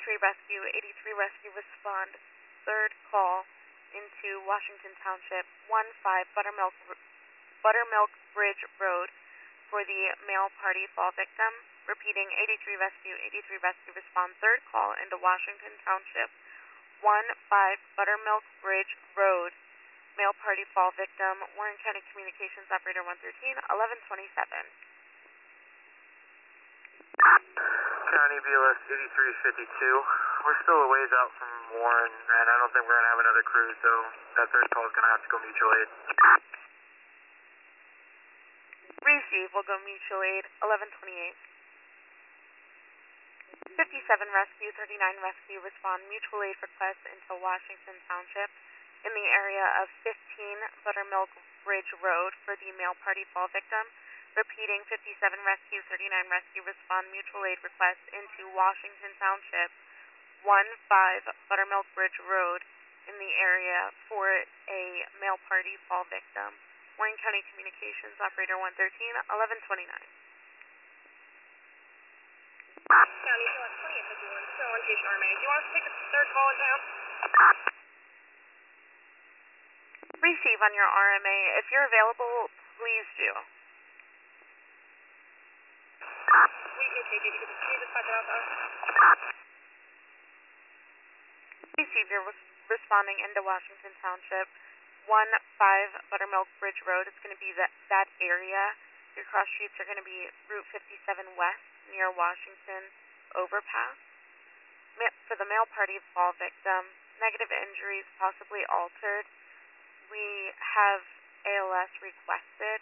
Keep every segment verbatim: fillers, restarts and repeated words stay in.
eighty-three Rescue, eighty-three Rescue respond, third call into Washington Township, one five Buttermilk, Buttermilk Bridge Road for the mail party fall victim. Repeating, eighty-three Rescue, eighty-three Rescue respond, third call into Washington Township, one five Buttermilk Bridge Road, mail party fall victim, Warren County Communications Operator one thirteen, eleven twenty-seven. County B L S eighty-three fifty-two. We're still a ways out from Warren, and I don't think we're going to have another crew, so that third call is going to have to go mutual aid. Receive will go mutual aid, eleven twenty-eight. fifty-seven Rescue, thirty-nine Rescue respond, mutual aid request into Washington Township in the area of fifteen Buttermilk Bridge Road for the mail party fall victim. Repeating, fifty-seven Rescue, thirty-nine Rescue respond, mutual aid request into Washington Township, one five Buttermilk Bridge Road in the area for a mail party fall victim. Warren County Communications Operator one thirteen, eleven twenty-nine. County B L S twenty-eight fifty-one, still on Station R M A. Do you want us to take the third call in town? Receive on your R M A. If you're available, please do. We can take it. Can you just back it up, huh? Receive, you're res responding into Washington Township, one five Buttermilk Bridge Road. It's going to be that, that area. Your cross streets are going to be Route fifty-seven West near Washington Overpass. Ma for the mail party fall victim, negative injuries, possibly altered. We have A L S requested.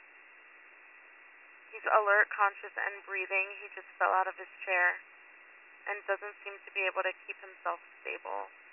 He's alert, conscious, and breathing. He just fell out of his chair and doesn't seem to be able to keep himself stable.